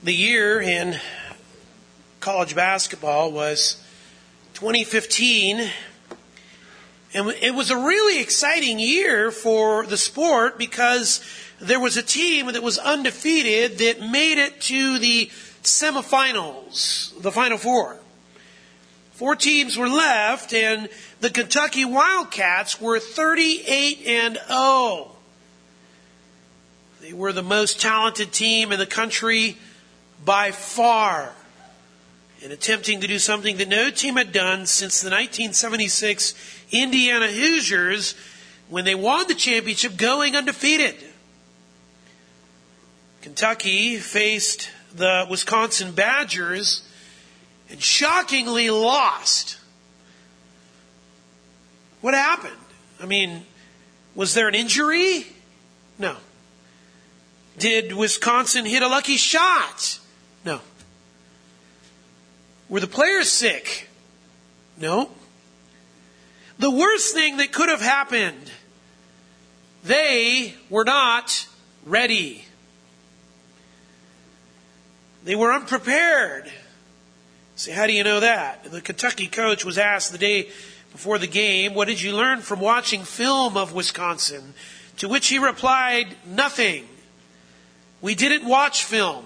The year in college basketball was 2015, and it was a really exciting year for the sport because there was a team that was undefeated that made it to the semifinals, the Final Four. 4 teams were left, and the Kentucky Wildcats were 38-0. They were the most talented team in the country by far, in attempting to do something that no team had done since the 1976 Indiana Hoosiers, when they won the championship going undefeated. Kentucky faced the Wisconsin Badgers and shockingly lost. What happened? I mean, was there an injury? No. Did Wisconsin hit a lucky shot? No. Were the players sick? No. The worst thing that could have happened, they were not ready. They were unprepared. See, how do you know that? The Kentucky coach was asked the day before the game, "What did you learn from watching film of Wisconsin?" To which he replied, "Nothing. We didn't watch film."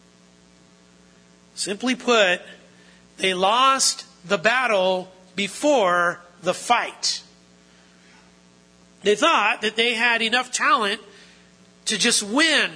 Simply put, they lost the battle before the fight. They thought that they had enough talent to just win.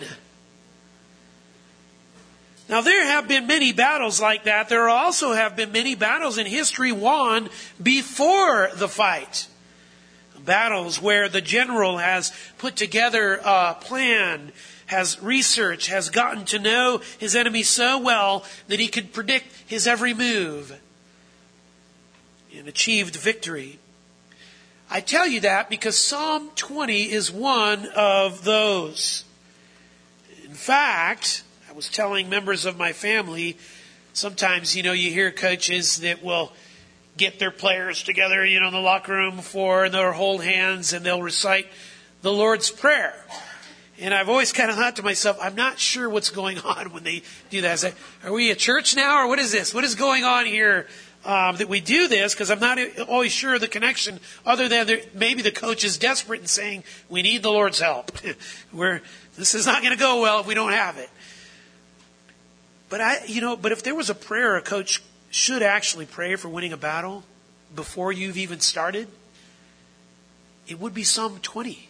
Now, there have been many battles like that. There also have been many battles in history won before the fight. Battles where the general has put together a plan, has researched, has gotten to know his enemy so well that he could predict his every move and achieved victory. I tell you that because Psalm 20 is one of those. In fact, I was telling members of my family, sometimes, you hear coaches that will get their players together, in the locker room before, and they'll hold hands and they'll recite the Lord's Prayer. And I've always kind of thought to myself, I'm not sure what's going on when they do that. I say, are we a church now, or what is this? What is going on here that we do this? Because I'm not always sure of the connection, other than maybe the coach is desperate and saying, we need the Lord's help. This is not going to go well if we don't have it. But but if there was a prayer a coach should actually pray for winning a battle before you've even started, it would be Psalm 20.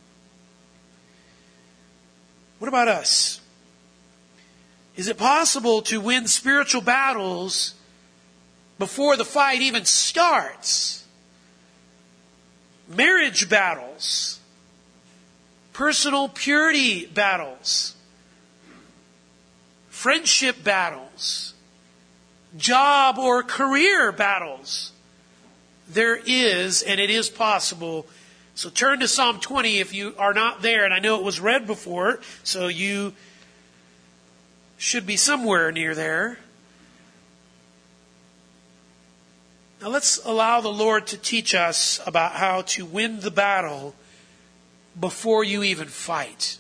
What about us? Is it possible to win spiritual battles before the fight even starts? Marriage battles, personal purity battles, friendship battles, job or career battles. There is, and it is possible. So turn to Psalm 20 if you are not there. And I know it was read before, so you should be somewhere near there. Now let's allow the Lord to teach us about how to win the battle before you even fight.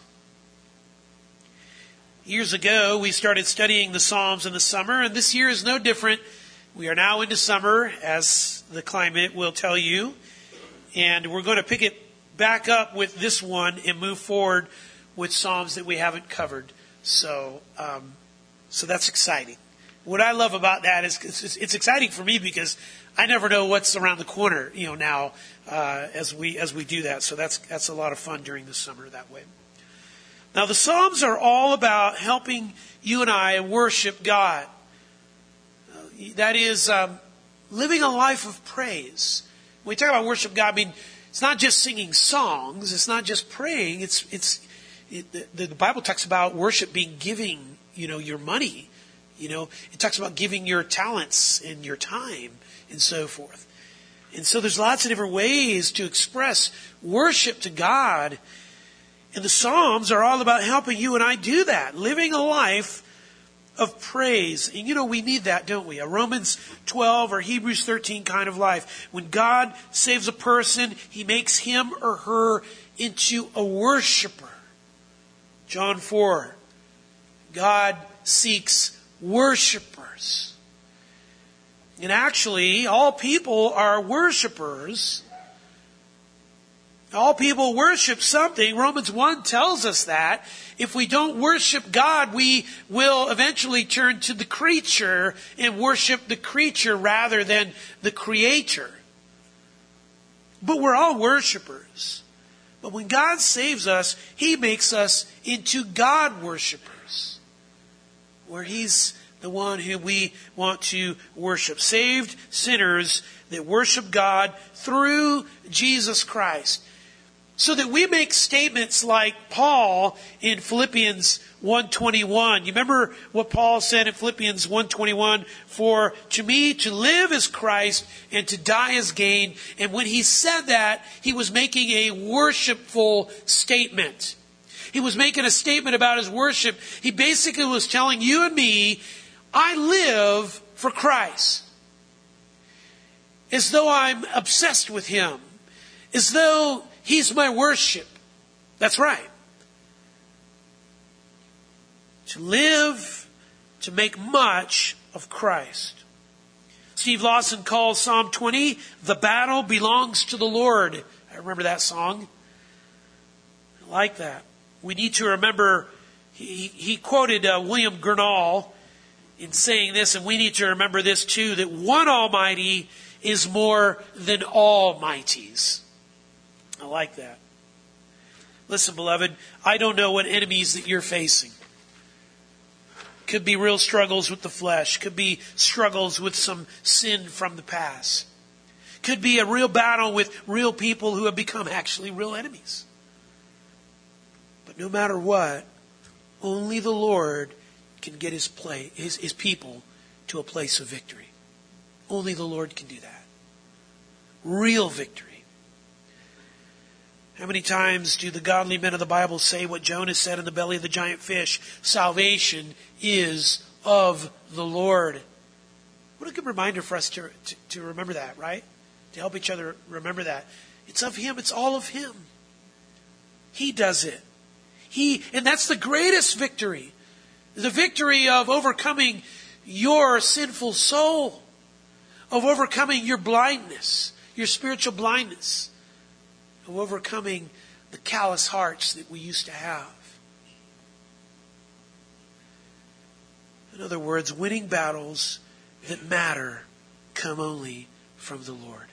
Years ago, we started studying the Psalms in the summer, and this year is no different. We are now into summer, as the climate will tell you. And we're going to pick it back up with this one and move forward with Psalms that we haven't covered. So that's exciting. What I love about that is it's exciting for me because I never know what's around the corner, now as we do that. So that's a lot of fun during the summer that way. Now, the Psalms are all about helping you and I worship God. That is living a life of praise. When we talk about worship God, it's not just singing songs. It's not just praying. The Bible talks about worship being giving, your money. It talks about giving your talents and your time and so forth. And so there's lots of different ways to express worship to God. And the Psalms are all about helping you and I do that, living a life of praise. And we need that, don't we? A Romans 12 or Hebrews 13 kind of life. When God saves a person, He makes him or her into a worshiper. John 4. God seeks worshipers. And actually, all people are worshipers. All people worship something. Romans 1 tells us that. If we don't worship God, we will eventually turn to the creature and worship the creature rather than the Creator. But we're all worshipers. But when God saves us, He makes us into God worshipers, where He's the one who we want to worship. Saved sinners that worship God through Jesus Christ. So that we make statements like Paul in Philippians 1:21. You remember what Paul said in Philippians 1:21? For to me to live is Christ and to die is gain. And when he said that, he was making a worshipful statement. He was making a statement about his worship. He basically was telling you and me, I live for Christ. As though I'm obsessed with Him. As though He's my worship. That's right. To live, to make much of Christ. Steve Lawson calls Psalm 20, the battle belongs to the Lord. I remember that song. I like that. We need to remember, he quoted William Gurnall in saying this, and we need to remember this too, that one Almighty is more than all mighties. I like that. Listen, beloved, I don't know what enemies that you're facing. Could be real struggles with the flesh. Could be struggles with some sin from the past. Could be a real battle with real people who have become actually real enemies. But no matter what, only the Lord can get his people to a place of victory. Only the Lord can do that. Real victory. How many times do the godly men of the Bible say what Jonah said in the belly of the giant fish? Salvation is of the Lord. What a good reminder for us to remember that, right? To help each other remember that. It's of Him. It's all of Him. He does it. And that's the greatest victory. The victory of overcoming your sinful soul. Of overcoming your blindness. Your spiritual blindness. Of overcoming the callous hearts that we used to have. In other words, winning battles that matter come only from the Lord.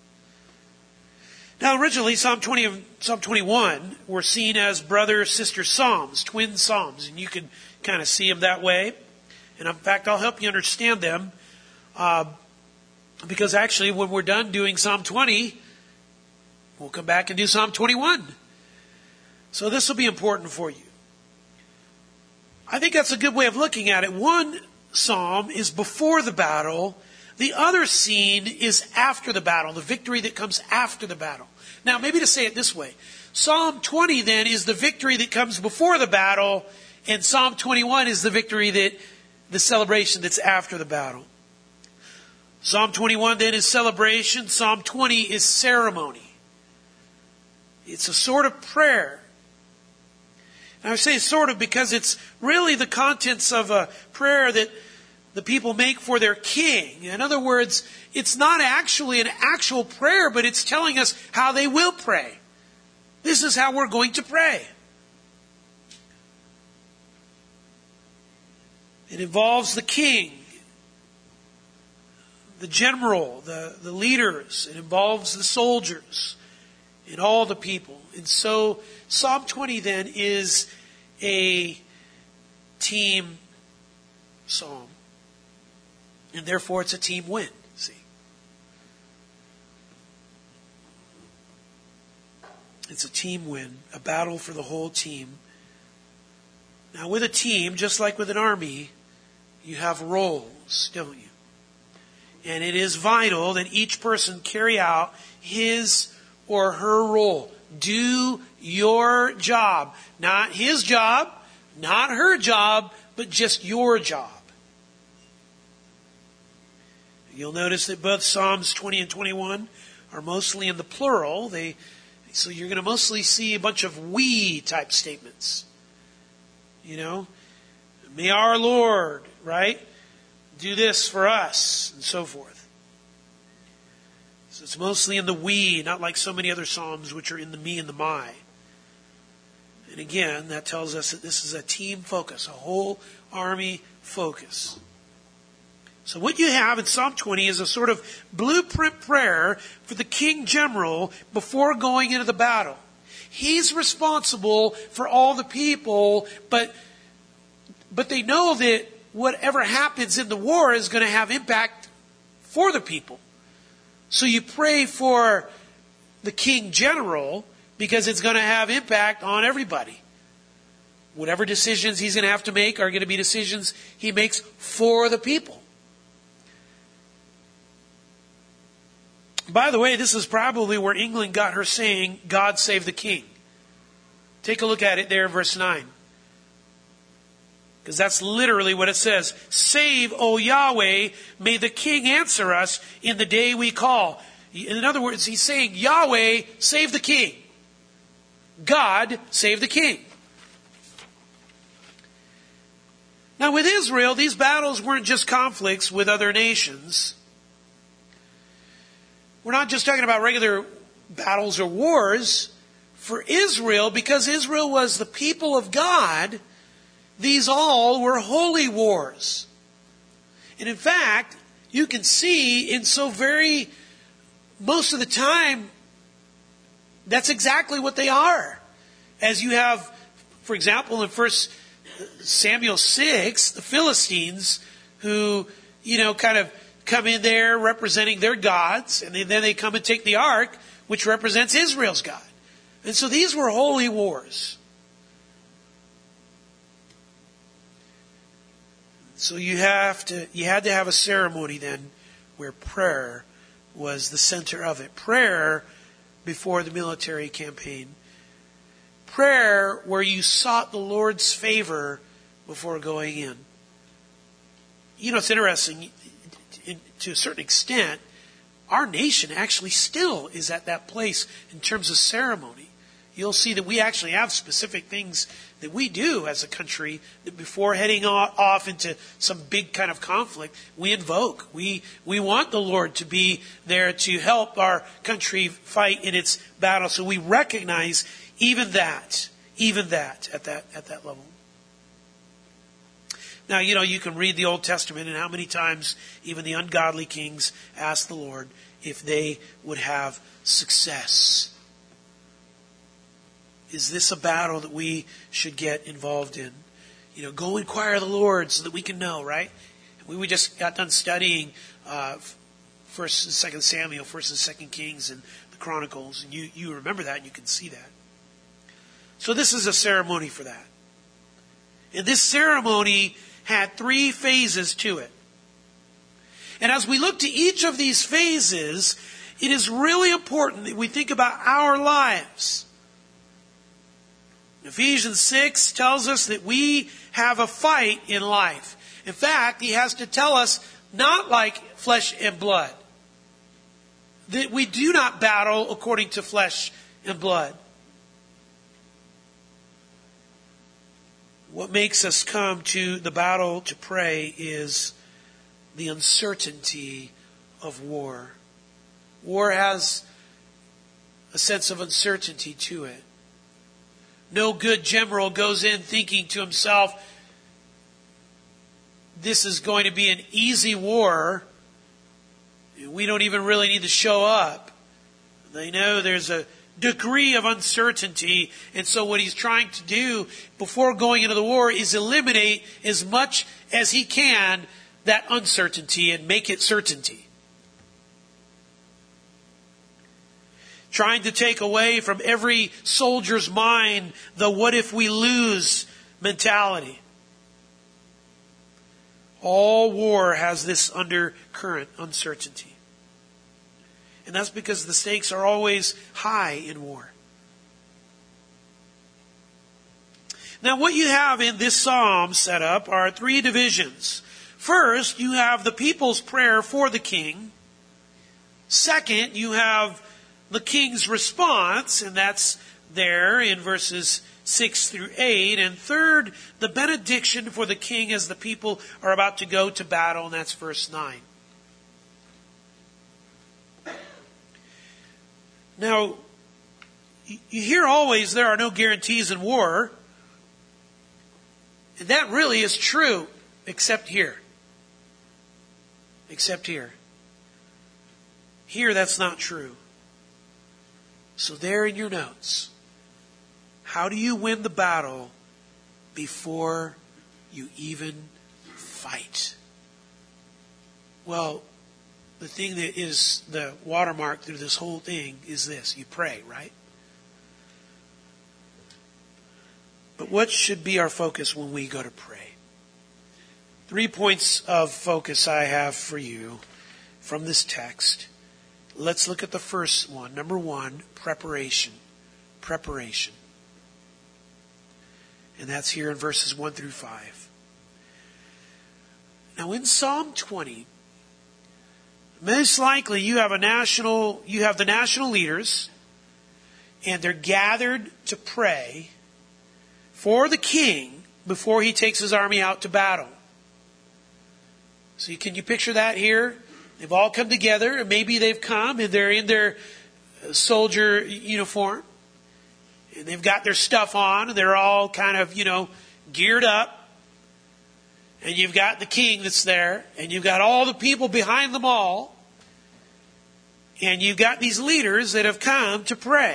Now, originally, Psalm 20 and Psalm 21 were seen as brother-sister psalms, twin psalms, and you can kind of see them that way. And in fact, I'll help you understand them, because actually, when we're done doing Psalm 20, we'll come back and do Psalm 21. So this will be important for you. I think that's a good way of looking at it. One psalm is before the battle. The other scene is after the battle, the victory that comes after the battle. Now, maybe to say it this way. Psalm 20 then is the victory that comes before the battle, and Psalm 21 is the victory the celebration that's after the battle. Psalm 21 then is celebration. Psalm 20 is ceremony. It's a sort of prayer. And I say sort of because it's really the contents of a prayer that the people make for their king. In other words, it's not actually an actual prayer, but it's telling us how they will pray. This is how we're going to pray. It involves the king, the general, the leaders. It involves the soldiers and all the people. And so Psalm 20 then is a team psalm. And therefore it's a team win. See? It's a team win, a battle for the whole team. Now with a team, just like with an army, you have roles, don't you? And it is vital that each person carry out his or her role. Do your job. Not his job, not her job, but just your job. You'll notice that both Psalms 20 and 21 are mostly in the plural. So you're going to mostly see a bunch of we type statements. You know, May our Lord, right, do this for us, and so forth. So it's mostly in the we, not like so many other psalms which are in the me and the my. And again, that tells us that this is a team focus, a whole army focus. So what you have in Psalm 20 is a sort of blueprint prayer for the king general before going into the battle. He's responsible for all the people, but they know that whatever happens in the war is going to have impact for the people. So you pray for the king general because it's going to have impact on everybody. Whatever decisions he's going to have to make are going to be decisions he makes for the people. By the way, this is probably where England got her saying, God save the king. Take a look at it there in verse 9. Because that's literally what it says. Save, O Yahweh, may the king answer us in the day we call. In other words, he's saying, Yahweh, save the king. God, save the king. Now with Israel, these battles weren't just conflicts with other nations. We're not just talking about regular battles or wars. For Israel, because Israel was the people of God, these all were holy wars. And in fact, you can see most of the time, that's exactly what they are. As you have, for example, in 1 Samuel 6, the Philistines who, kind of come in there representing their gods, and then they come and take the ark, which represents Israel's God. And so these were holy wars. So you had to have a ceremony then where prayer was the center of it. Prayer before the military campaign. Prayer where you sought the Lord's favor before going in. It's interesting, to a certain extent, our nation actually still is at that place in terms of ceremony. You'll see that we actually have specific things that we do as a country that before heading off into some big kind of conflict, we invoke. We want the Lord to be there to help our country fight in its battle. So we recognize even that at that level. Now, you can read the Old Testament and how many times even the ungodly kings asked the Lord if they would have success. Is this a battle that we should get involved in? Go inquire of the Lord so that we can know, right? We just got done studying 1st and 2nd Samuel, 1st and 2nd Kings, and the Chronicles, and you remember that and you can see that. So this is a ceremony for that. And this ceremony had 3 phases to it. And as we look to each of these phases, it is really important that we think about our lives. Ephesians 6 tells us that we have a fight in life. In fact, he has to tell us not like flesh and blood. That we do not battle according to flesh and blood. What makes us come to the battle to pray is the uncertainty of war. War has a sense of uncertainty to it. No good general goes in thinking to himself, this is going to be an easy war. We don't even really need to show up. They know there's a degree of uncertainty. And so what he's trying to do before going into the war is eliminate as much as he can that uncertainty and make it certainty. Trying to take away from every soldier's mind the what if we lose mentality. All war has this undercurrent, uncertainty. And that's because the stakes are always high in war. Now what you have in this psalm set up are 3 divisions. First, you have the people's prayer for the king. Second, you have the king's response, and that's there in verses 6 through 8. And third, the benediction for the king as the people are about to go to battle, and that's verse 9. Now, you hear always there are no guarantees in war. And that really is true, except here. Except here. Here, that's not true. So there in your notes, how do you win the battle before you even fight? Well, the thing that is the watermark through this whole thing is this. You pray, right? But what should be our focus when we go to pray? 3 points of focus I have for you from this text. Let's look at the first one. Number 1, preparation. Preparation. And that's here in verses 1 through 5. Now in Psalm 20, most likely you have the national leaders, and they're gathered to pray for the king before he takes his army out to battle. So can you picture that here? They've all come together, and maybe they've come and they're in their soldier uniform, and they've got their stuff on, and they're all kind of, geared up. And you've got the king that's there, and you've got all the people behind them all, and you've got these leaders that have come to pray.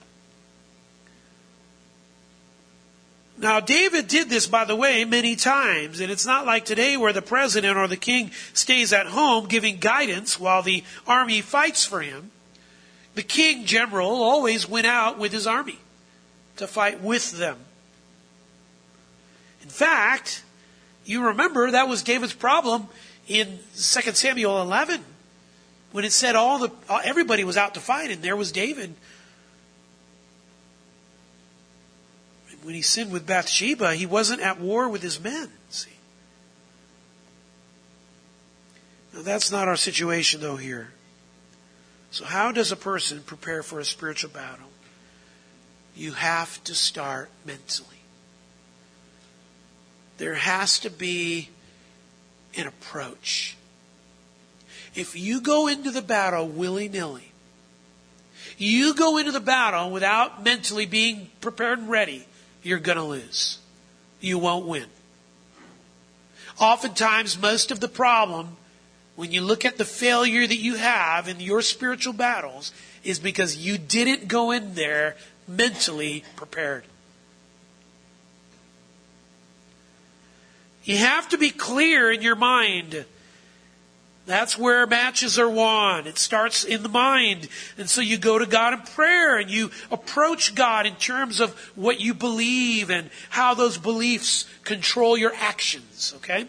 Now, David did this, by the way, many times, and it's not like today where the president or the king stays at home giving guidance while the army fights for him. The king general always went out with his army to fight with them. In fact, you remember that was David's problem in 2 Samuel 11, when it said everybody was out to fight, and there was David. When he sinned with Bathsheba, he wasn't at war with his men. See? Now, that's not our situation, though, here. So how does a person prepare for a spiritual battle? You have to start mentally. There has to be an approach. If you go into the battle willy-nilly, you go into the battle without mentally being prepared and ready, you're going to lose. You won't win. Oftentimes, most of the problem, when you look at the failure that you have in your spiritual battles, is because you didn't go in there mentally prepared. You have to be clear in your mind. That's where matches are won. It starts in the mind. And so you go to God in prayer and you approach God in terms of what you believe and how those beliefs control your actions. Okay?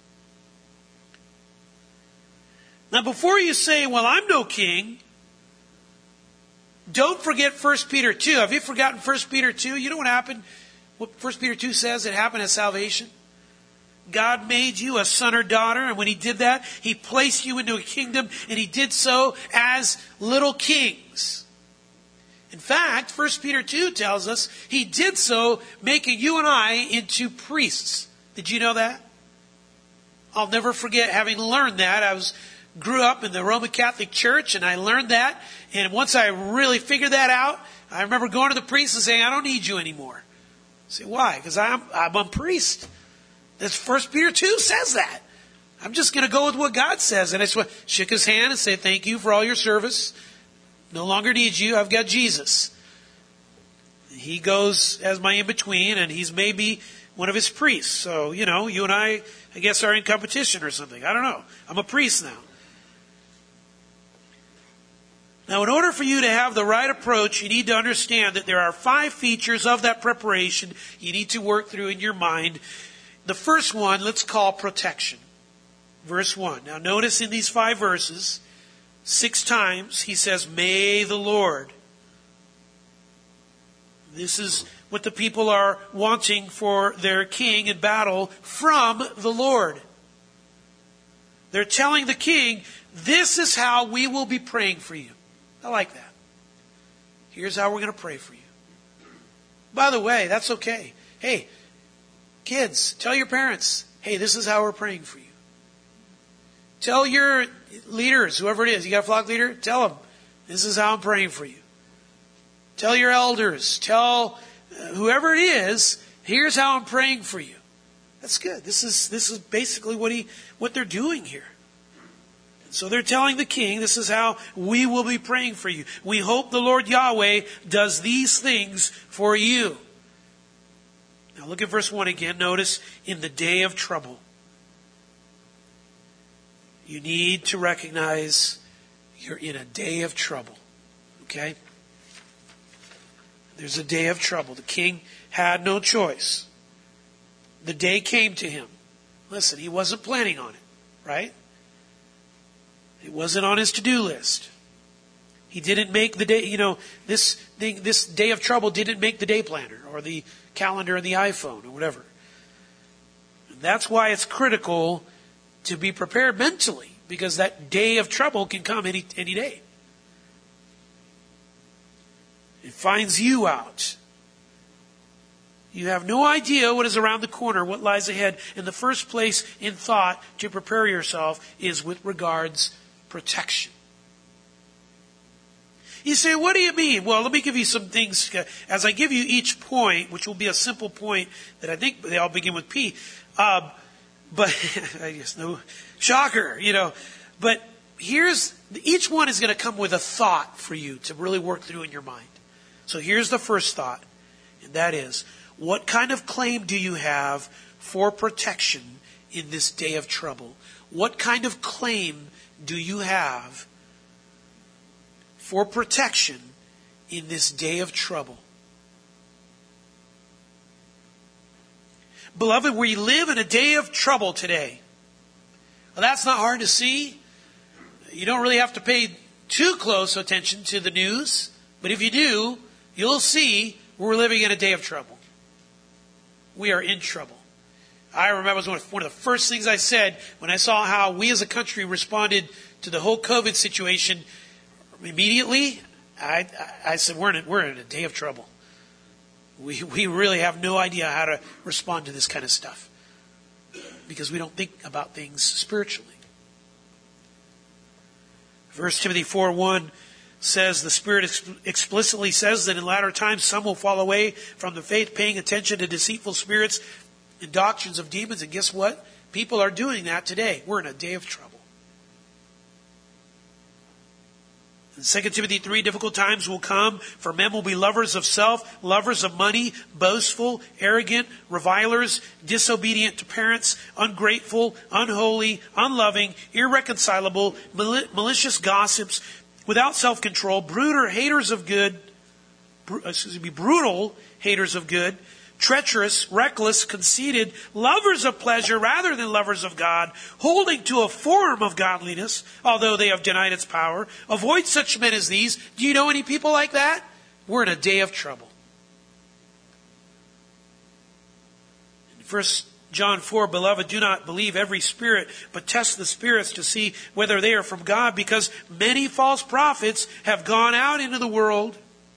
Now before you say, well, I'm no king, don't forget 1 Peter 2. Have you forgotten 1 Peter 2? You know what happened? What 1 Peter 2 says? It happened at salvation. God made you a son or daughter, and when He did that, He placed you into a kingdom, and He did so as little kings. In fact, 1 Peter 2 tells us He did so making you and I into priests. Did you know that? I'll never forget having learned that. I grew up in the Roman Catholic Church, and I learned that, and once I really figured that out, I remember going to the priest and saying, I don't need you anymore. I say, why? Because I'm a priest. That's 1 Peter 2 says that. I'm just going to go with what God says. And I just shook his hand and said, thank you for all your service. No longer need you. I've got Jesus. He goes as my in-between, and he's maybe one of his priests. So, you and I guess, are in competition or something. I don't know. I'm a priest now. Now, in order for you to have the right approach, you need to understand that there are 5 features of that preparation you need to work through in your mind. The first one, let's call protection. Verse 1. Now notice in these 5 verses, 6 times he says, may the Lord. This is what the people are wanting for their king in battle from the Lord. They're telling the king, this is how we will be praying for you. I like that. Here's how we're going to pray for you. By the way, that's okay. Hey, kids, tell your parents, hey, this is how we're praying for you. Tell your leaders, whoever it is, you got a flock leader? Tell them, this is how I'm praying for you. Tell your elders, tell whoever it is, here's how I'm praying for you. That's good. This is basically what they're doing here. So they're telling the king, this is how we will be praying for you. We hope the Lord Yahweh does these things for you. Now look at verse 1 again. Notice, in the day of trouble. You need to recognize you're in a day of trouble. Okay? There's a day of trouble. The king had no choice. The day came to him. Listen, he wasn't planning on it, right? It wasn't on his to-do list. He didn't make the day, this day of trouble didn't make the day planner or the calendar in the iPhone or whatever. And that's why it's critical to be prepared mentally, because that day of trouble can come any day. It finds you out. You have no idea what is around the corner, what lies ahead. In the first place in thought to prepare yourself is with regards protection. You say, what do you mean? Well, let me give you some things. As I give you each point, which will be a simple point that I think they all begin with P. But I guess no shocker, But each one is going to come with a thought for you to really work through in your mind. So here's the first thought, and that is, what kind of claim do you have for protection in this day of trouble? What kind of claim do you have for protection in this day of trouble? Beloved, we live in a day of trouble today. Well, that's not hard to see. You don't really have to pay too close attention to the news, but if you do, you'll see we're living in a day of trouble. We are in trouble. I remember it was one of the first things I said when I saw how we as a country responded to the whole COVID situation. Immediately, I said, we're in a day of trouble. We really have no idea how to respond to this kind of stuff because we don't think about things spiritually. 1 Timothy 4:1 says, the Spirit explicitly says that in latter times some will fall away from the faith, paying attention to deceitful spirits and doctrines of demons. And guess what? People are doing that today. We're in a day of trouble. In 2 Timothy 3, difficult times will come, for men will be lovers of self, lovers of money, boastful, arrogant, revilers, disobedient to parents, ungrateful, unholy, unloving, irreconcilable, malicious gossips, without self-control, brutal haters of good, treacherous, reckless, conceited, lovers of pleasure rather than lovers of God, holding to a form of godliness, although they have denied its power. Avoid such men as these. Do you know any people like that? We're in a day of trouble. In 1 John 4, beloved, do not believe every spirit, but test the spirits to see whether they are from God, because many false prophets have gone out into the world.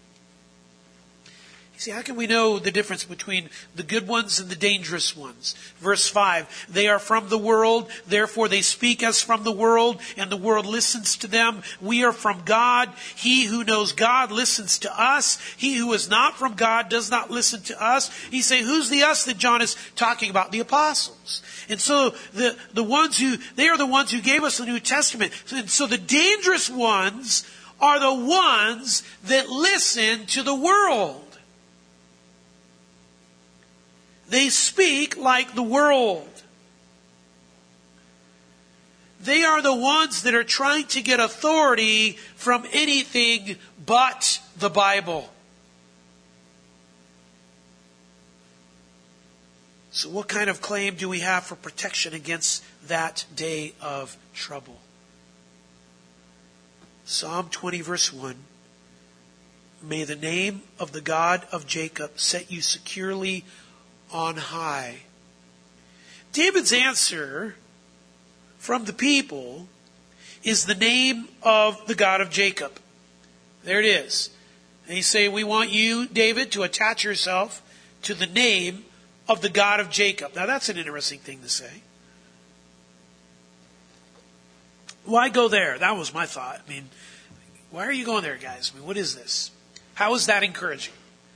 You see, how can we know the difference between the good ones and the dangerous ones? Verse 5, they are from the world, therefore they speak as from the world, and the world listens to them. We are from God. He who knows God listens to us. He who is not from God does not listen to us. You say, who's the us that John is talking about? The apostles. And so they are the ones who gave us the New Testament. And so the dangerous ones are the ones that listen to the world. They speak like the world. They are the ones that are trying to get authority from anything but the Bible. So what kind of claim do we have for protection against that day of trouble? Psalm 20 verse 1. May the name of the God of Jacob set you securely on high. David's answer from the people is the name of the God of Jacob. There it is. They say, we want you, David, to attach yourself to the name of the God of Jacob. Now that's an interesting thing to say. Why go there? That was my thought. I mean, why are you going there, guys? I mean, what is this? How is that encouraging?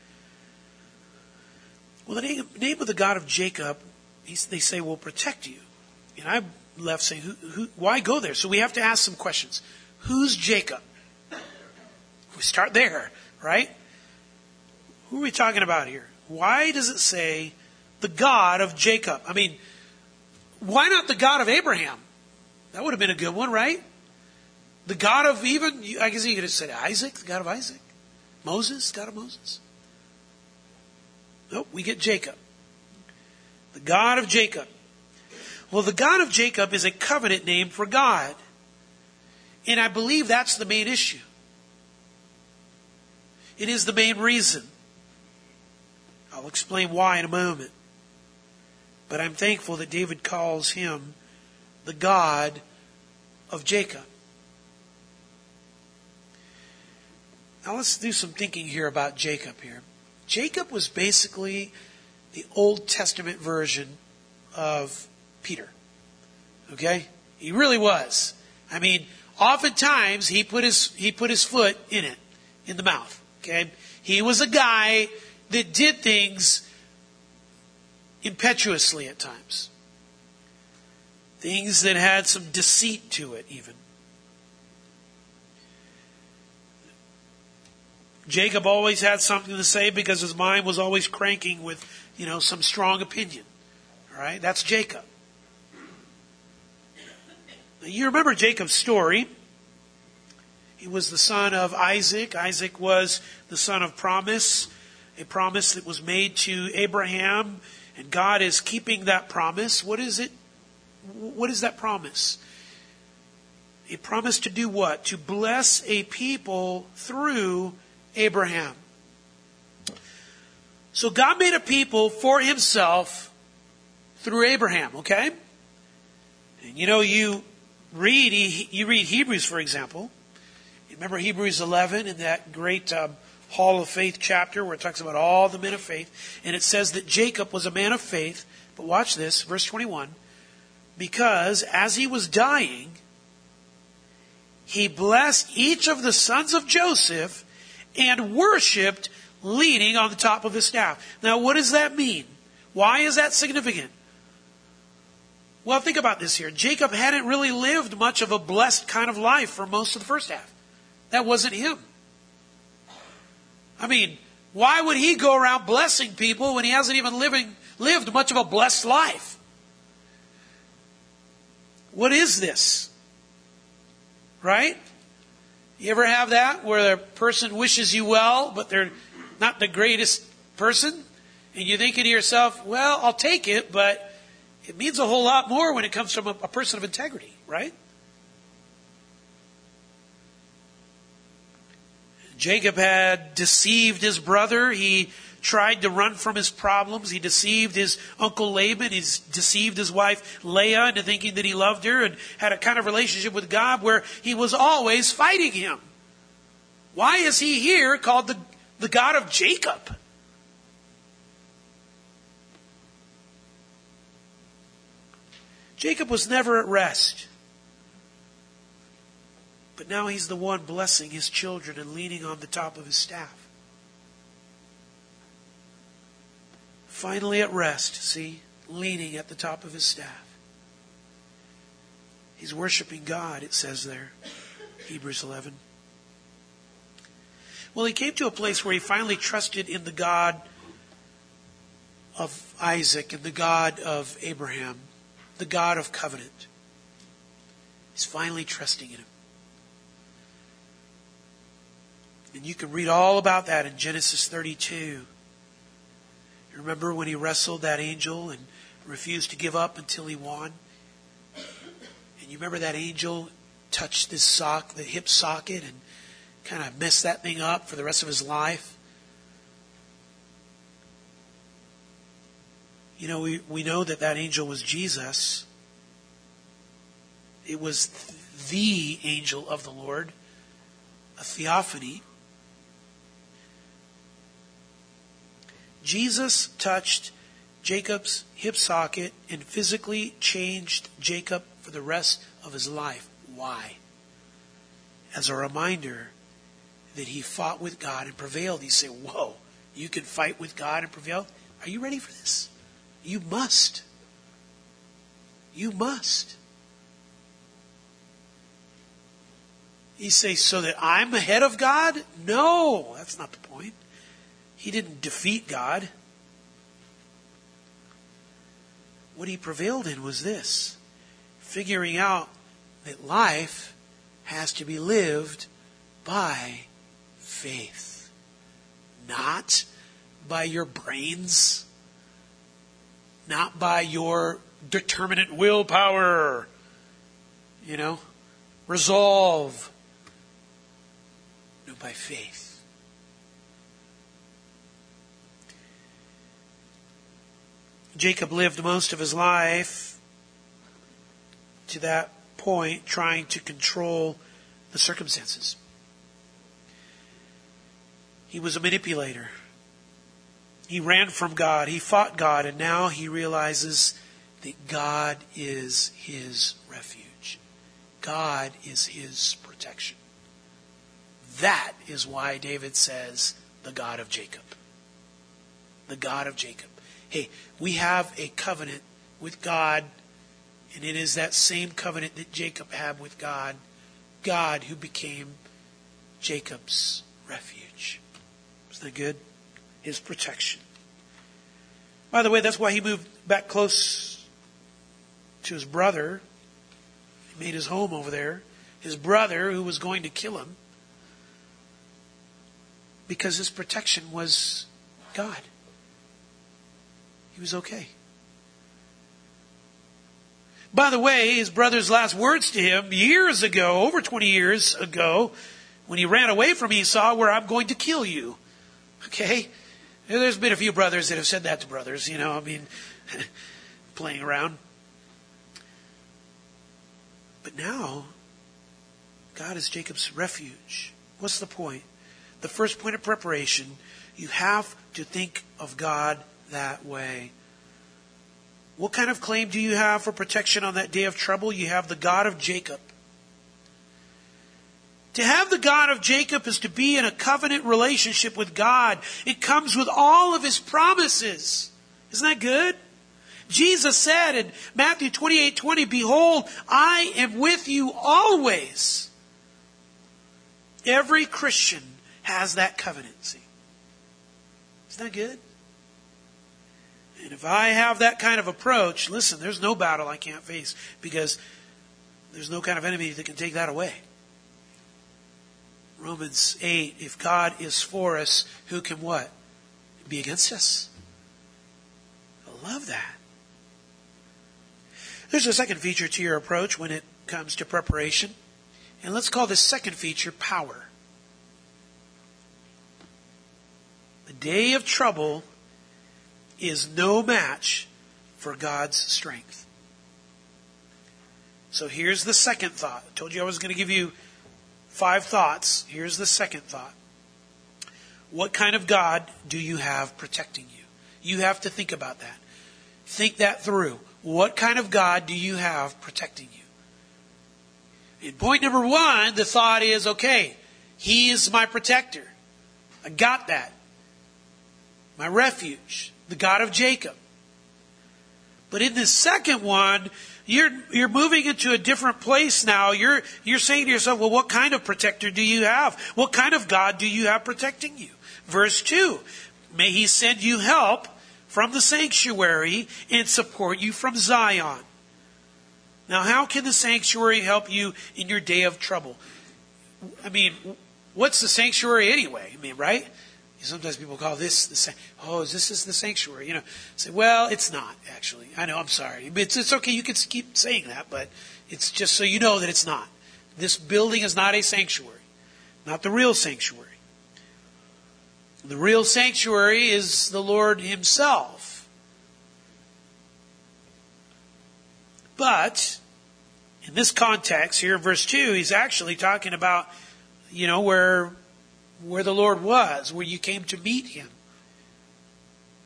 Well, the name of the God of Jacob, they say, will protect you. And I'm left saying, why go there? So we have to ask some questions. Who's Jacob? We start there, right? Who are we talking about here? Why does it say the God of Jacob? I mean, why not the God of Abraham? That would have been a good one, right? The God of even, I guess you could have said Isaac, the God of Isaac. Moses, God of Moses. Nope, we get Jacob. The God of Jacob. Well, the God of Jacob is a covenant name for God. And I believe that's the main issue. It is the main reason. I'll explain why in a moment. But I'm thankful that David calls him the God of Jacob. Now let's do some thinking here about Jacob here. Jacob was basically the Old Testament version of Peter. Okay? He really was. I mean, oftentimes he put his foot in it, in the mouth. Okay? He was a guy that did things impetuously at times. Things that had some deceit to it even. Jacob always had something to say because his mind was always cranking with, some strong opinion. All right? That's Jacob. Now, you remember Jacob's story. He was the son of Isaac. Isaac was the son of promise, a promise that was made to Abraham, and God is keeping that promise. What is it? What is that promise? A promise to do what? To bless a people through Abraham. So God made a people for himself through Abraham, okay? And you read Hebrews, for example. You remember Hebrews 11 in that great Hall of Faith chapter where it talks about all the men of faith. And it says that Jacob was a man of faith. But watch this, verse 21. Because as he was dying, he blessed each of the sons of Joseph and worshipped leaning on the top of his staff. Now, what does that mean? Why is that significant? Well, think about this here. Jacob hadn't really lived much of a blessed kind of life for most of the first half. That wasn't him. I mean, why would he go around blessing people when he hasn't even lived much of a blessed life? What is this? Right? You ever have that where a person wishes you well, but they're not the greatest person? And you're thinking to yourself, well, I'll take it, but it means a whole lot more when it comes from a person of integrity, right? Jacob had deceived his brother. He tried to run from his problems. He deceived his uncle Laban. He deceived his wife Leah into thinking that he loved her and had a kind of relationship with God where he was always fighting him. Why is he here called the God of Jacob? Jacob was never at rest. But now he's the one blessing his children and leaning on the top of his staff. Finally at rest, see, leaning at the top of his staff. He's worshiping God, it says there, Hebrews 11. Well, he came to a place where he finally trusted in the God of Isaac and the God of Abraham, the God of covenant. He's finally trusting in him. And you can read all about that in Genesis 32. You remember when he wrestled that angel and refused to give up until he won? And you remember that angel touched the hip socket and kind of messed that thing up for the rest of his life? We know that angel was Jesus. It was the angel of the Lord, a theophany. Jesus touched Jacob's hip socket and physically changed Jacob for the rest of his life. Why? As a reminder that he fought with God and prevailed. You say, whoa, you can fight with God and prevail? Are you ready for this? You must. You must. You say, so that I'm ahead of God? No, that's not the point. He didn't defeat God. What he prevailed in was this: figuring out that life has to be lived by faith, not by your brains, not by your determinate willpower, resolve. No, by faith. Jacob lived most of his life to that point trying to control the circumstances. He was a manipulator. He ran from God. He fought God. And now he realizes that God is his refuge. God is his protection. That is why David says, the God of Jacob. The God of Jacob. Hey, we have a covenant with God, and it is that same covenant that Jacob had with God. God who became Jacob's refuge. Isn't that good? His protection. By the way, that's why he moved back close to his brother. He made his home over there. His brother, who was going to kill him. Because his protection was God. He was okay. By the way, his brother's last words to him years ago, over 20 years ago, when he ran away from Esau, were, I'm going to kill you. Okay? There's been a few brothers that have said that to brothers, playing around. But now, God is Jacob's refuge. What's the point? The first point of preparation, you have to think of God that way. What kind of claim do you have for protection on that day of trouble? You have the God of Jacob. To have the God of Jacob is to be in a covenant relationship with God. It comes with all of his promises. Isn't that good? Jesus said in Matthew 28:20, behold, I am with you always. Every Christian has that covenant. See? Isn't that good? And if I have that kind of approach, listen, there's no battle I can't face because there's no kind of enemy that can take that away. Romans 8, if God is for us, who can what? Be against us? I love that. There's a second feature to your approach when it comes to preparation. And let's call this second feature power. The day of trouble is no match for God's strength. So here's the second thought. I told you I was going to give you 5 thoughts. Here's the second thought. What kind of God do you have protecting you? You have to think about that. Think that through. What kind of God do you have protecting you? And point number 1, the thought is, okay, he is my protector. I got that. My refuge. The God of Jacob. But in the second one, you're moving into a different place now. You're saying to yourself, well, what kind of protector do you have? What kind of God do you have protecting you? Verse 2, may he send you help from the sanctuary and support you from Zion. Now, how can the sanctuary help you in your day of trouble? I mean, what's the sanctuary anyway? I mean, right? Sometimes people call this the this is the sanctuary. Say, well, it's not actually. I know, I'm sorry. It's okay. You can keep saying that, but it's just so you know that it's not. This building is not a sanctuary. Not the real sanctuary. The real sanctuary is the Lord himself. But in this context here in verse 2, he's actually talking about, where the Lord was, where you came to meet him.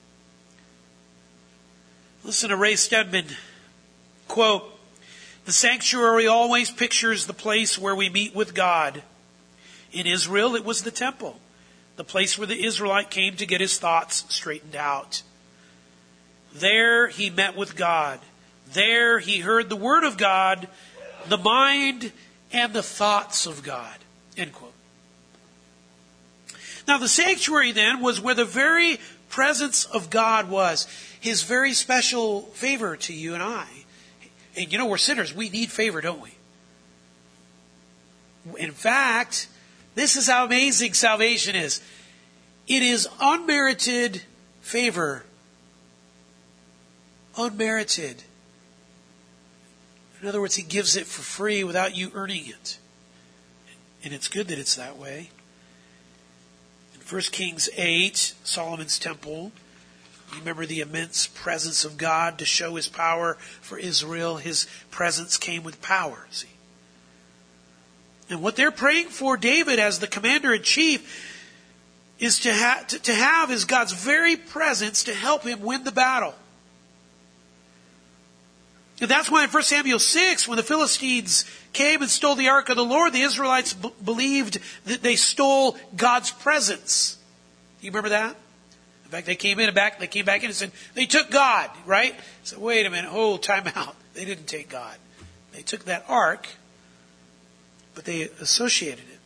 Listen to Ray Stedman. Quote, "The sanctuary always pictures the place where we meet with God. In Israel, it was the temple, the place where the Israelite came to get his thoughts straightened out. There he met with God. There he heard the word of God, the mind and the thoughts of God." End quote. Now the sanctuary then was where the very presence of God was. His very special favor to you and I. And you know, we're sinners. We need favor, don't we? In fact, this is how amazing salvation is. It is unmerited favor. Unmerited. In other words, He gives it for free without you earning it. And it's good that it's that way. In 1 Kings 8, Solomon's temple, remember the immense presence of God to show His power for Israel. His presence came with power, see. And what they're praying for David as the commander-in-chief is to have is God's very presence to help him win the battle. And that's why in 1 Samuel 6, when the Philistines came and stole the ark of the Lord, the Israelites believed that they stole God's presence. Do you remember that? In fact, they came back in and said, they took God, right? So wait a minute, time out. They didn't take God. They took that ark, but they associated it.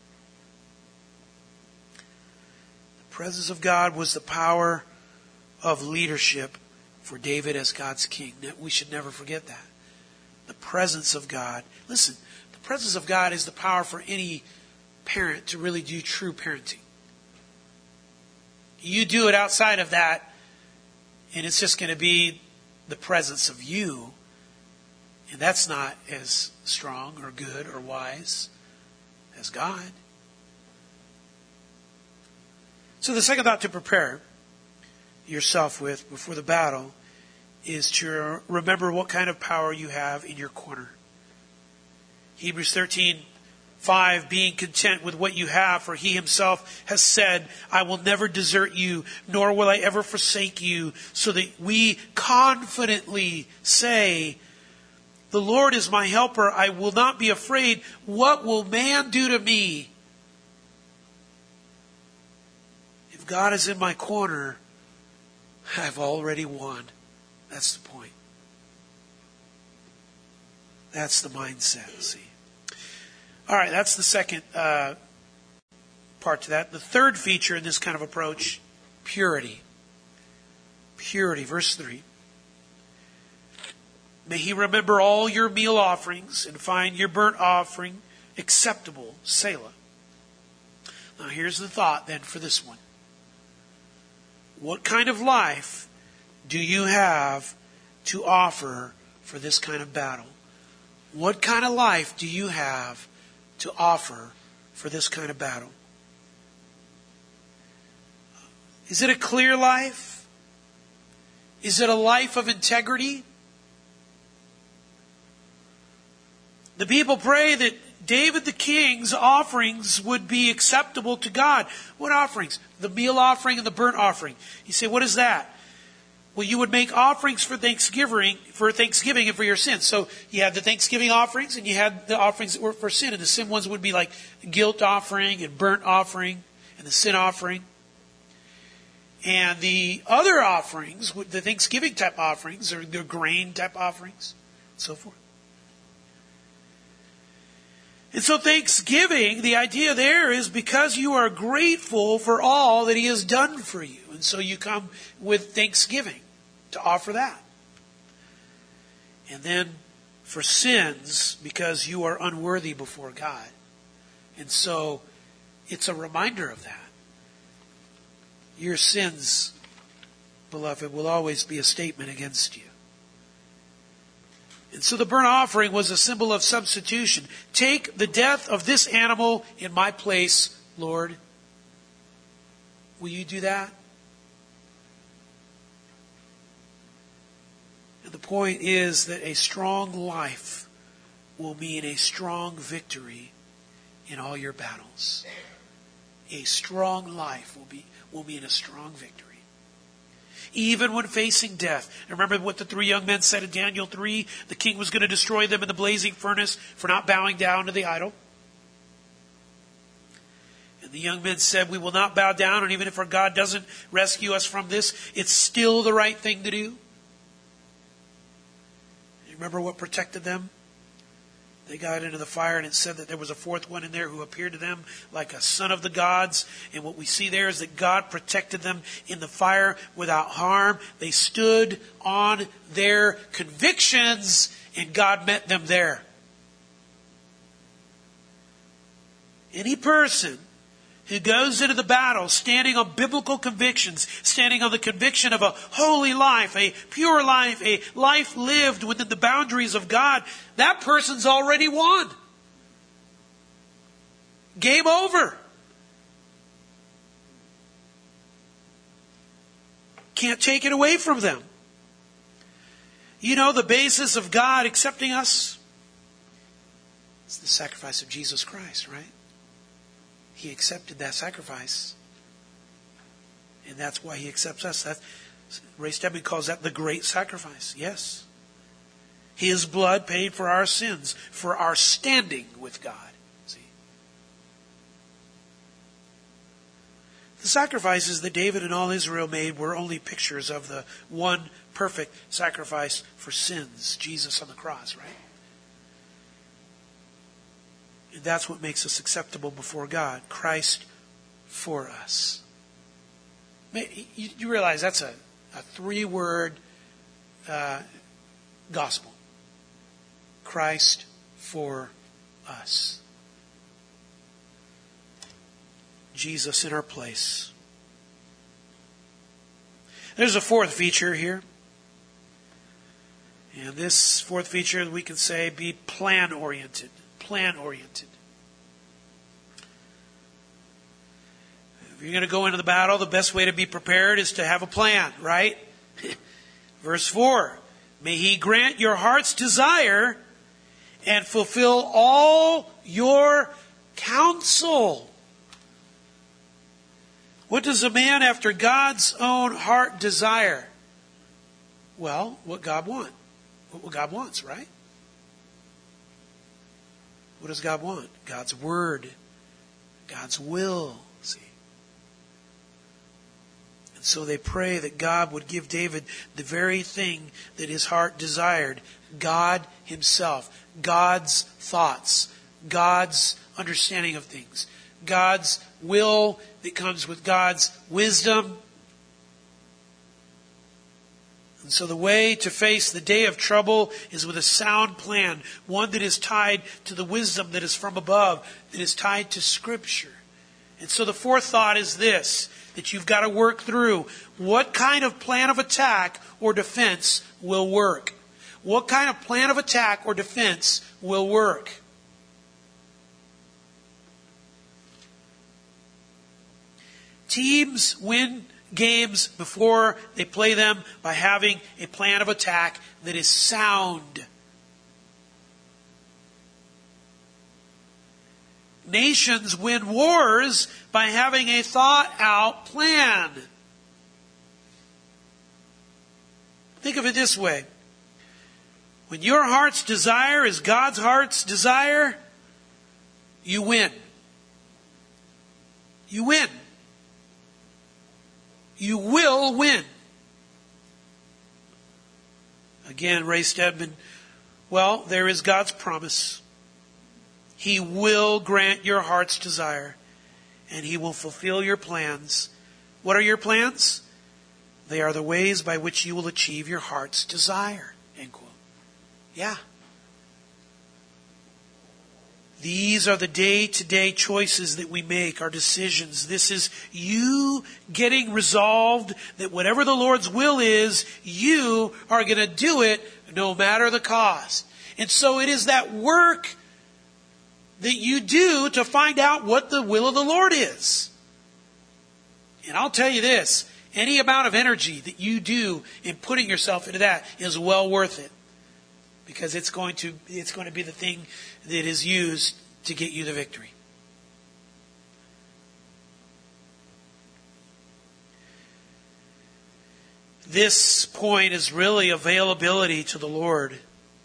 The presence of God was the power of leadership for David as God's king. We should never forget that. The presence of God. Listen, the presence of God is the power for any parent to really do true parenting. You do it outside of that, and it's just going to be the presence of you. And that's not as strong or good or wise as God. So the second thought to prepare yourself with before the battle is to remember what kind of power you have in your corner. Hebrews 13:5, being content with what you have, for He Himself has said, I will never desert you, nor will I ever forsake you, so that we confidently say, the Lord is my helper, I will not be afraid. What will man do to me? If God is in my corner, I've already won. That's the point. That's the mindset, see. All right, that's the second part to that. The third feature in this kind of approach, purity. Purity, verse 3. May He remember all your meal offerings and find your burnt offering acceptable, Selah. Now here's the thought then for this one. What kind of life do you have to offer for this kind of battle? What kind of life do you have to offer for this kind of battle? Is it a clear life? Is it a life of integrity? The people pray that David the king's offerings would be acceptable to God. What offerings? The meal offering and the burnt offering. You say, what is that? Well, you would make offerings for Thanksgiving and for your sins. So you had the Thanksgiving offerings and you had the offerings that were for sin. And the sin ones would be like guilt offering and burnt offering and the sin offering. And the other offerings, the Thanksgiving type offerings, or the grain type offerings, and so forth. And so Thanksgiving, the idea there is because you are grateful for all that He has done for you. And so you come with thanksgiving to offer that. And then for sins, because you are unworthy before God. And so it's a reminder of that. Your sins, beloved, will always be a statement against you. And so the burnt offering was a symbol of substitution. Take the death of this animal in my place, Lord. Will you do that? And the point is that a strong life will mean a strong victory in all your battles. A strong life will mean a strong victory. even when facing death. Remember what the three young men said in Daniel 3? The king was going to destroy them in the blazing furnace for not bowing down to the idol. And the young men said, we will not bow down, and even if our God doesn't rescue us from this, it's still the right thing to do. You remember what protected them? They got into the fire, and it said that there was a fourth one in there who appeared to them like a son of the gods. And what we see there is that God protected them in the fire without harm. They stood on their convictions, and God met them there. Any person who goes into the battle standing on biblical convictions, standing on the conviction of a holy life, a pure life, a life lived within the boundaries of God, that person's already won. Game over. Can't take it away from them. You know, the basis of God accepting us is the sacrifice of Jesus Christ, right? He accepted that sacrifice. And that's why He accepts us. Ray Stedman calls that the great sacrifice. Yes. His blood paid for our sins, for our standing with God. See? The sacrifices that David and all Israel made were only pictures of the one perfect sacrifice for sins, Jesus on the cross, right? And that's what makes us acceptable before God. Christ for us. You realize that's a three-word gospel. Christ for us. Jesus in our place. There's a fourth feature here. And this fourth feature, we can say, be plan-oriented. Plan-oriented. If you're going to go into the battle, the best way to be prepared is to have a plan, right? Verse 4, may He grant your heart's desire and fulfill all your counsel. What does a man after God's own heart desire? Well, what God wants. What God wants, right? What does God want? God's word. God's will. See? And so they pray that God would give David the very thing that his heart desired. God Himself. God's thoughts. God's understanding of things. God's will that comes with God's wisdom. And so the way to face the day of trouble is with a sound plan, one that is tied to the wisdom that is from above, that is tied to Scripture. And so the fourth thought is this, that you've got to work through. What kind of plan of attack or defense will work? What kind of plan of attack or defense will work? Teams win games before they play them by having a plan of attack that is sound. Nations win wars by having a thought-out plan. Think of it this way. When your heart's desire is God's heart's desire, you win. You win. You will win. Again, Ray Stedman, well, there is God's promise. He will grant your heart's desire, and He will fulfill your plans. What are your plans? They are the ways by which you will achieve your heart's desire. End quote. Yeah. These are the day-to-day choices that we make, our decisions. This is you getting resolved that whatever the Lord's will is, you are going to do it no matter the cost. And so it is that work that you do to find out what the will of the Lord is. And I'll tell you this, any amount of energy that you do in putting yourself into that is well worth it. Because it's going to be the thing that is used to get you the victory. This point is really availability to the Lord.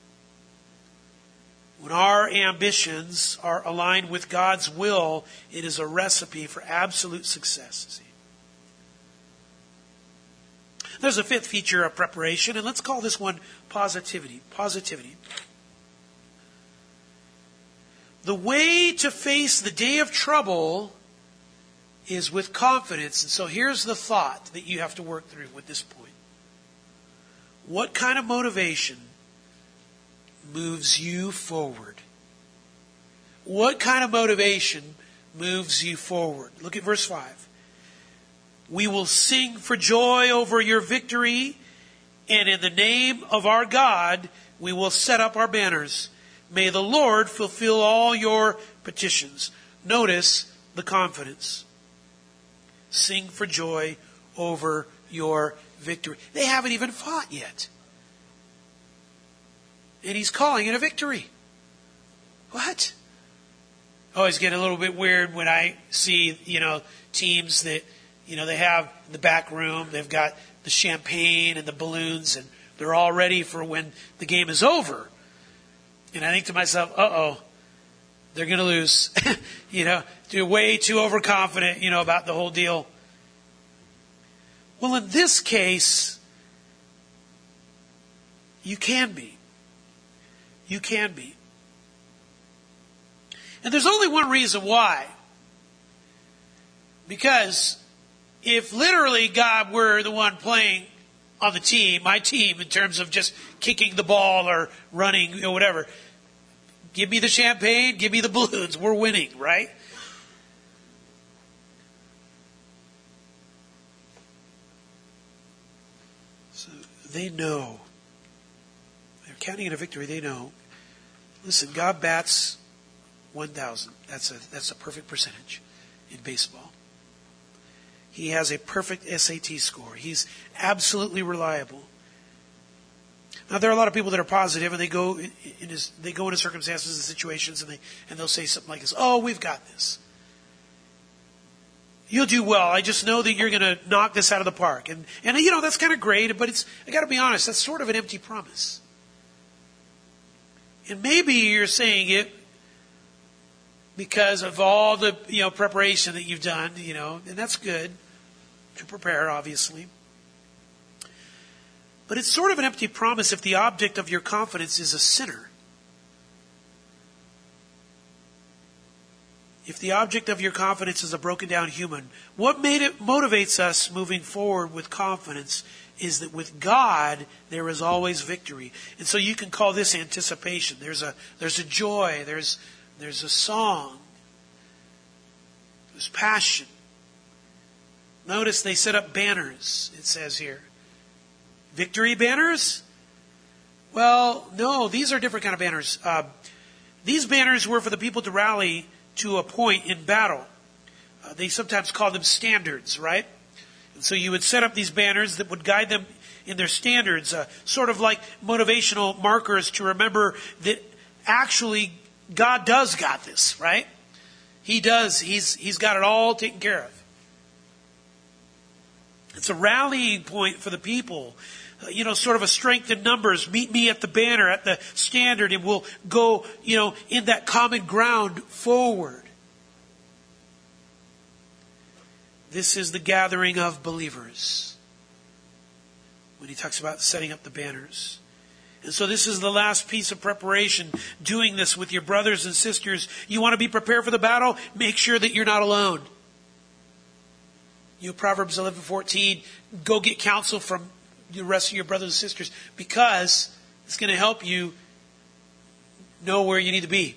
When our ambitions are aligned with God's will, it is a recipe for absolute success. See? There's a fifth feature of preparation, and let's call this one positivity. Positivity. The way to face the day of trouble is with confidence. And so here's the thought that you have to work through with this point. What kind of motivation moves you forward? What kind of motivation moves you forward? Look at verse 5. We will sing for joy over your victory, and in the name of our God, we will set up our banners. May the Lord fulfill all your petitions. Notice the confidence. Sing for joy over your victory. They haven't even fought yet. And he's calling it a victory. What? I always get a little bit weird when I see, teams that, they have the back room, they've got the champagne and the balloons, and they're all ready for when the game is over. And I think to myself, they're going to lose. They're way too overconfident, about the whole deal. Well, in this case, you can be. You can be. And there's only one reason why. Because if literally God were the one playing on the team, my team, in terms of just kicking the ball or running, whatever, give me the champagne, give me the balloons, we're winning, right? So they know. They're counting it a victory, they know. Listen, God bats 1,000. That's a perfect percentage in baseball. He has a perfect SAT score. He's absolutely reliable. Now there are a lot of people that are positive, and they go into circumstances and situations, and they'll say something like this: "Oh, we've got this. You'll do well. I just know that you're going to knock this out of the park." And that's kind of great, but I got to be honest, that's sort of an empty promise. And maybe you're saying it because of all the preparation that you've done, and that's good to prepare, obviously. But it's sort of an empty promise if the object of your confidence is a sinner. If the object of your confidence is a broken down human, what motivates us moving forward with confidence is that with God there is always victory. And so you can call this anticipation. There's a joy, there's a song, there's passion. Notice they set up banners, it says here. Victory banners? Well, no, these are different kind of banners. These banners were for the people to rally to a point in battle. They sometimes call them standards, right? And so you would set up these banners that would guide them in their standards, sort of like motivational markers to remember that actually God does got this, right? He does. He's got it all taken care of. It's a rallying point for the people. Sort of a strength in numbers. Meet me at the banner, at the standard, and we'll go, in that common ground forward. This is the gathering of believers. When he talks about setting up the banners. And so this is the last piece of preparation, doing this with your brothers and sisters. You want to be prepared for the battle? Make sure that you're not alone. Proverbs 11:14, go get counsel from the rest of your brothers and sisters, because it's going to help you know where you need to be.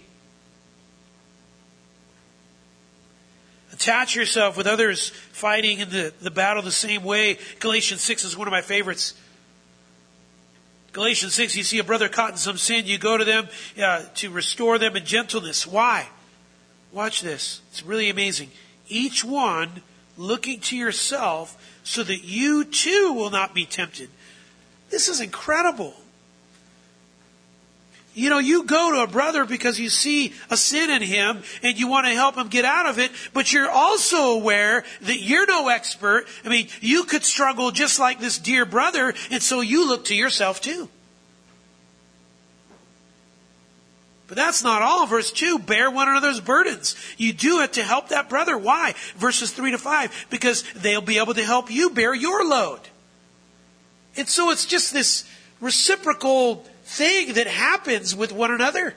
Attach yourself with others fighting in the battle the same way. Galatians 6 is one of my favorites. Galatians 6, you see a brother caught in some sin, you go to them to restore them in gentleness. Why? Watch this. It's really amazing. Each one looking to yourself so that you too will not be tempted. This is incredible. You go to a brother because you see a sin in him and you want to help him get out of it, but you're also aware that you're no expert. You could struggle just like this dear brother, and so you look to yourself too. But that's not all. Verse 2, bear one another's burdens. You do it to help that brother. Why? Verses 3 to 5, because they'll be able to help you bear your load. And so it's just this reciprocal thing that happens with one another.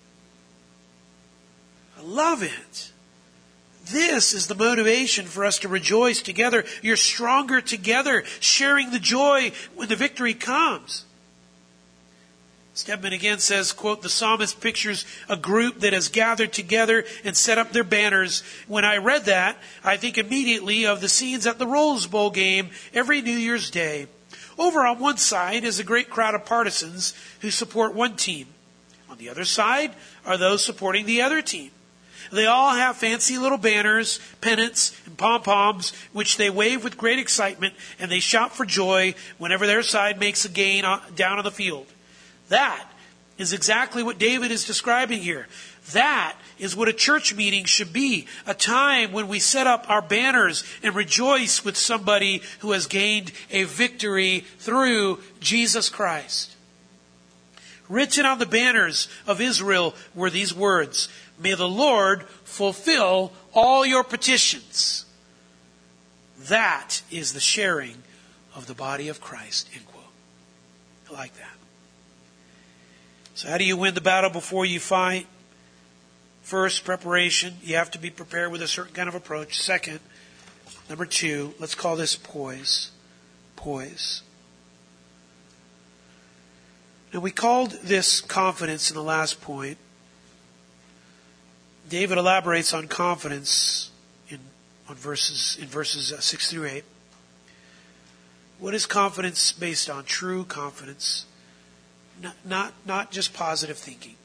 I love it. This is the motivation for us to rejoice together. You're stronger together, sharing the joy when the victory comes. Stedman again says, quote, the psalmist pictures a group that has gathered together and set up their banners. When I read that, I think immediately of the scenes at the Rose Bowl game every New Year's Day. Over on one side is a great crowd of partisans who support one team. On the other side are those supporting the other team. They all have fancy little banners, pennants, and pom-poms, which they wave with great excitement, and they shout for joy whenever their side makes a gain down on the field. That is exactly what David is describing here. That is what a church meeting should be. A time when we set up our banners and rejoice with somebody who has gained a victory through Jesus Christ. Written on the banners of Israel were these words, may the Lord fulfill all your petitions. That is the sharing of the body of Christ. End quote. I like that. So how do you win the battle before you fight? First, preparation. You have to be prepared with a certain kind of approach. Second, number 2, let's call this poise. Poise. Now we called this confidence in the last point. David elaborates on confidence in verses 6 through 8. What is confidence based on? True confidence. Not just positive thinking.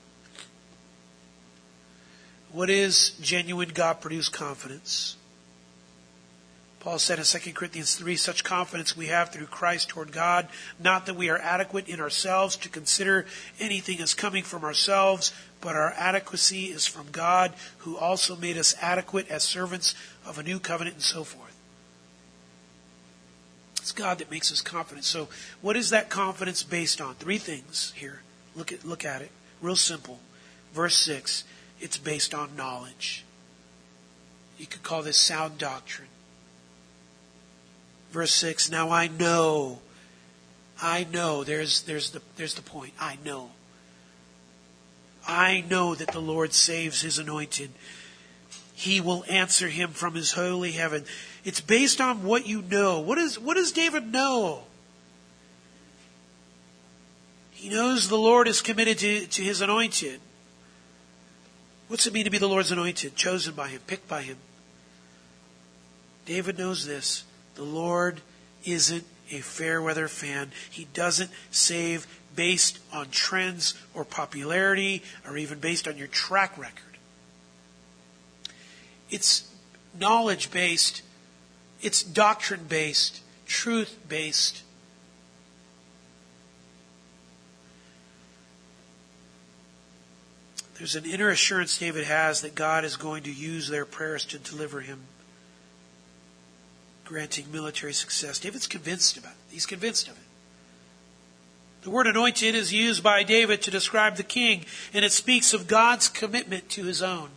What is genuine God-produced confidence? Paul said in 2 Corinthians 3, such confidence we have through Christ toward God, not that we are adequate in ourselves to consider anything as coming from ourselves, but our adequacy is from God, who also made us adequate as servants of a new covenant and so forth. It's God that makes us confident. So what is that confidence based on? 3 things here. Look at it. Real simple. Verse 6, it's based on knowledge. You could call this sound doctrine. Verse 6, now I know. There's the point. I know. I know that the Lord saves His anointed. He will answer him from His holy heaven. It's based on what you know. What does David know? He knows the Lord is committed to His anointed. What's it mean to be the Lord's anointed? Chosen by Him, picked by Him. David knows this. The Lord isn't a fair weather fan. He doesn't save based on trends or popularity or even based on your track record. It's knowledge-based. It's doctrine-based, truth-based. There's an inner assurance David has that God is going to use their prayers to deliver him, granting military success. David's convinced about it. He's convinced of it. The word anointed is used by David to describe the king, and it speaks of God's commitment to His own.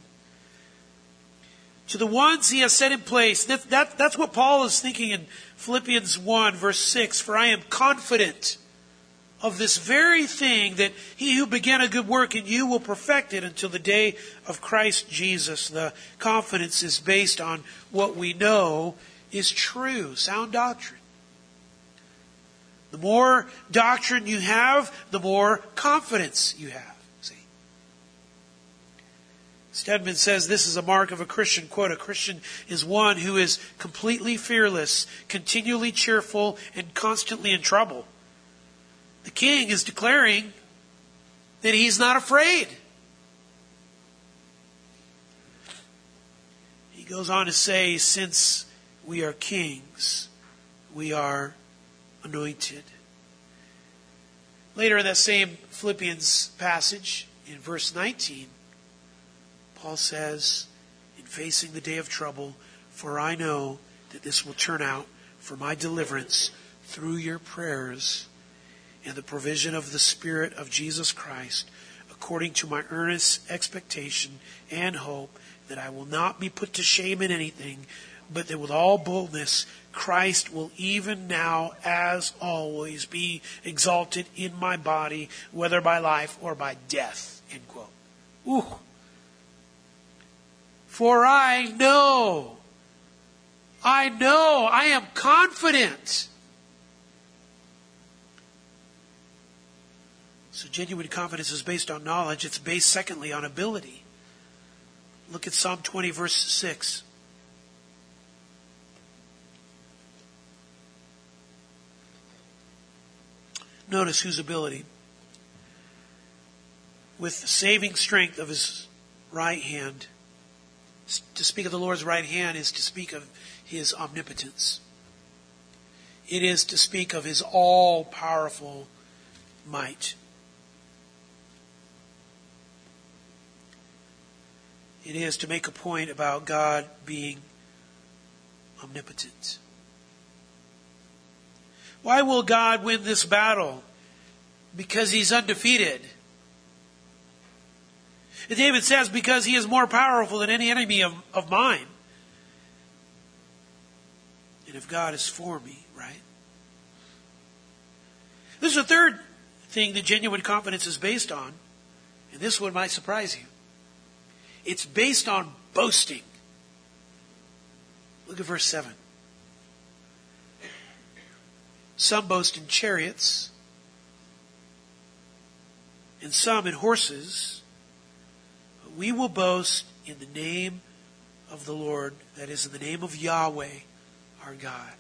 To the ones He has set in place. That's what Paul is thinking in Philippians 1, verse 6. For I am confident of this very thing, that He who began a good work in you will perfect it until the day of Christ Jesus. The confidence is based on what we know is true, sound doctrine. The more doctrine you have, the more confidence you have. Stedman says this is a mark of a Christian. Quote, a Christian is one who is completely fearless, continually cheerful, and constantly in trouble. The king is declaring that he's not afraid. He goes on to say, since we are kings, we are anointed. Later in that same Philippians passage, in verse 19, Paul says, in facing the day of trouble, for I know that this will turn out for my deliverance through your prayers and the provision of the Spirit of Jesus Christ, according to my earnest expectation and hope that I will not be put to shame in anything, but that with all boldness Christ will even now, as always, be exalted in my body, whether by life or by death. End quote. Ooh. For I know, I am confident. So genuine confidence is based on knowledge. It's based, secondly, on ability. Look at Psalm 20, verse 6. Notice whose ability. With the saving strength of his right hand. To speak of the Lord's right hand is to speak of his omnipotence. It is to speak of his all-powerful might. It is to make a point about God being omnipotent. Why will God win this battle? Because he's undefeated. And David says, because he is more powerful than any enemy of mine. And if God is for me, right? This is the third thing that genuine confidence is based on. And this one might surprise you. It's based on boasting. Look at verse 7. Some boast in chariots, and some in horses. But we will boast in the name of the Lord, that is, in the name of Yahweh, our God.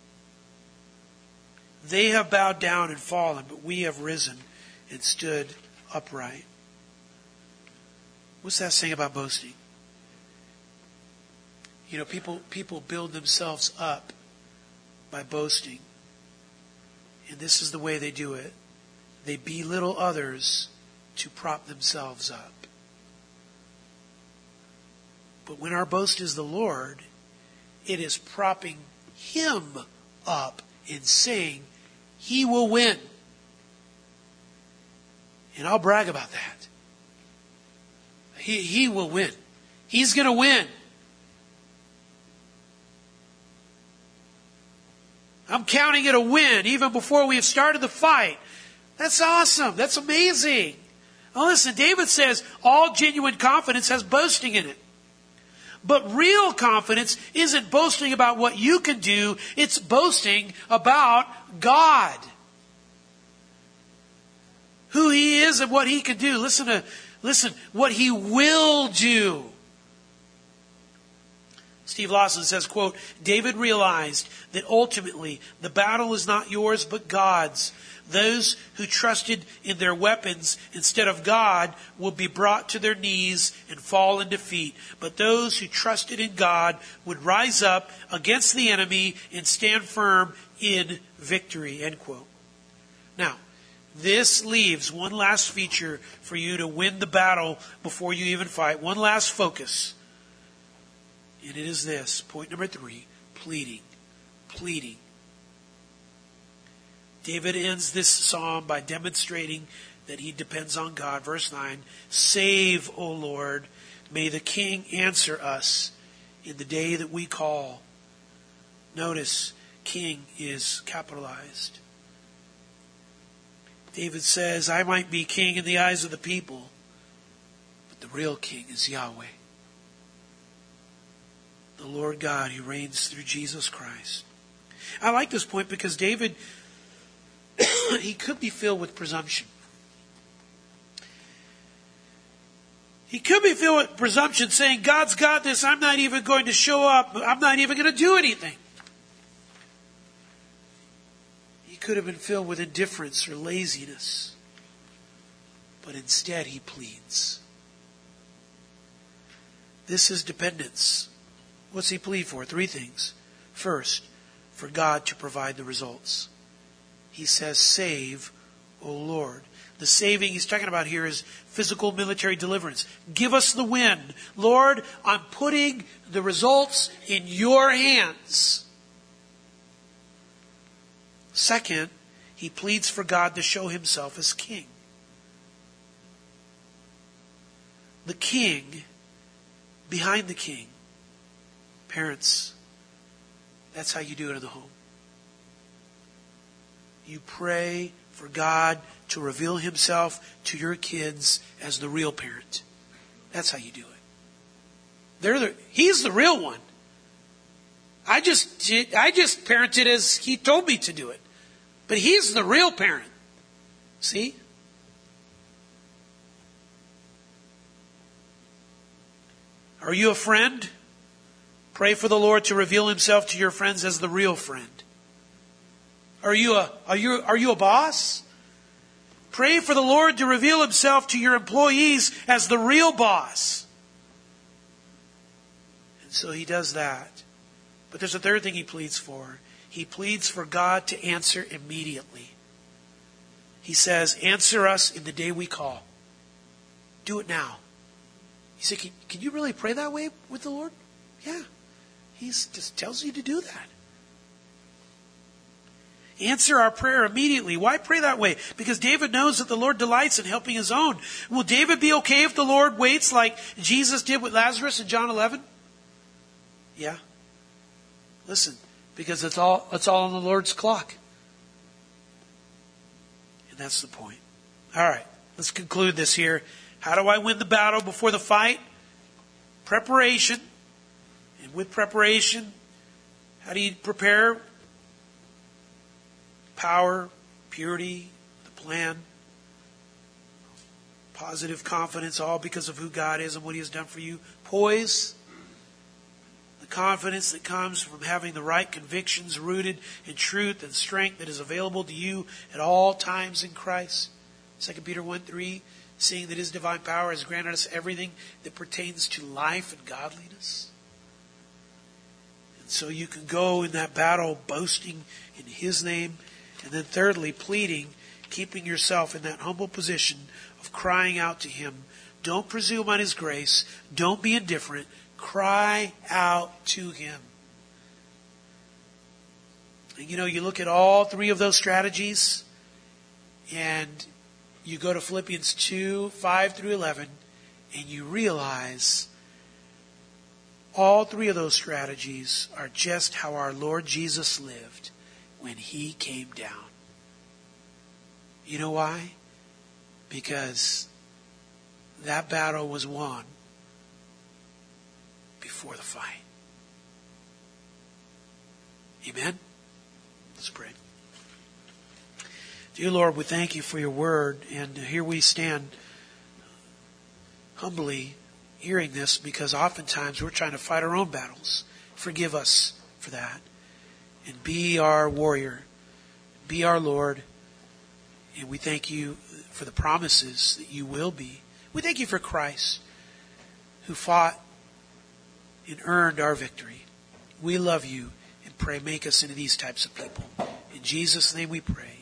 They have bowed down and fallen, but we have risen and stood upright. What's that saying about boasting? You know, people build themselves up by boasting. And this is the way they do it. They belittle others to prop themselves up. But when our boast is the Lord, it is propping Him up and saying, He will win. And I'll brag about that. He will win. He's going to win. I'm counting it a win even before we have started the fight. That's awesome. That's amazing. Now listen, David says all genuine confidence has boasting in it. But real confidence isn't boasting about what you can do. It's boasting about God. Who He is and what He can do. Listen, what He will do. Steve Lawson says, quote, David realized that ultimately the battle is not yours but God's. Those who trusted in their weapons instead of God will be brought to their knees and fall in defeat. But those who trusted in God would rise up against the enemy and stand firm in victory. End quote. Now, this leaves one last feature for you to win the battle before you even fight. One last focus. And it is this. Point number 3. Pleading. Pleading. David ends this psalm by demonstrating that he depends on God. Verse 9. Save, O Lord. May the King answer us in the day that we call. Notice, King is capitalized. David says, I might be king in the eyes of the people, but the real king is Yahweh. The Lord God who reigns through Jesus Christ. I like this point because David, he could be filled with presumption. He could be filled with presumption saying, God's got this, I'm not even going to show up, I'm not even going to do anything. He could have been filled with indifference or laziness. But instead he pleads. This is dependence. What's he plead for? 3 things. First, for God to provide the results. He says, Save, O Lord. The saving he's talking about here is physical military deliverance. Give us the win. Lord, I'm putting the results in your hands. Second, he pleads for God to show himself as king. The king behind the king. Parents, that's how you do it in the home. You pray for God to reveal himself to your kids as the real parent. That's how you do it. He's the real one. I just parented as he told me to do it. But he's the real parent. See? Are you a friend? Pray for the Lord to reveal himself to your friends as the real friend. Are you a boss? Pray for the Lord to reveal himself to your employees as the real boss. And so he does that. But there's a third thing he pleads for. He pleads for God to answer immediately. He says, answer us in the day we call. Do it now. You say, can you really pray that way with the Lord? Yeah. He just tells you to do that. Answer our prayer immediately. Why pray that way? Because David knows that the Lord delights in helping his own. Will David be okay if the Lord waits like Jesus did with Lazarus in John 11? Yeah. Listen, because it's all on the Lord's clock. And that's the point. All right, let's conclude this here. How do I win the battle before the fight? Preparation. And with preparation, how do you prepare? Power, purity, the plan, positive confidence, all because of who God is and what he has done for you. Poise, the confidence that comes from having the right convictions rooted in truth and strength that is available to you at all times in Christ. 2 Peter 1:3, seeing that his divine power has granted us everything that pertains to life and godliness. And so you can go in that battle boasting in his name. And then thirdly, pleading, keeping yourself in that humble position of crying out to him. Don't presume on his grace. Don't be indifferent. Cry out to him. And you look at all three of those strategies, and you go to Philippians 2:5-11, and you realize all three of those strategies are just how our Lord Jesus lived when he came down. You know why? Because that battle was won before the fight. Amen? Let's pray. Dear Lord, we thank you for your word, and here we stand humbly hearing this because oftentimes we're trying to fight our own battles. Forgive us for that. And be our warrior. Be our Lord. And we thank you for the promises that you will be. We thank you for Christ, who fought and earned our victory. We love you and pray, make us into these types of people. In Jesus' name we pray.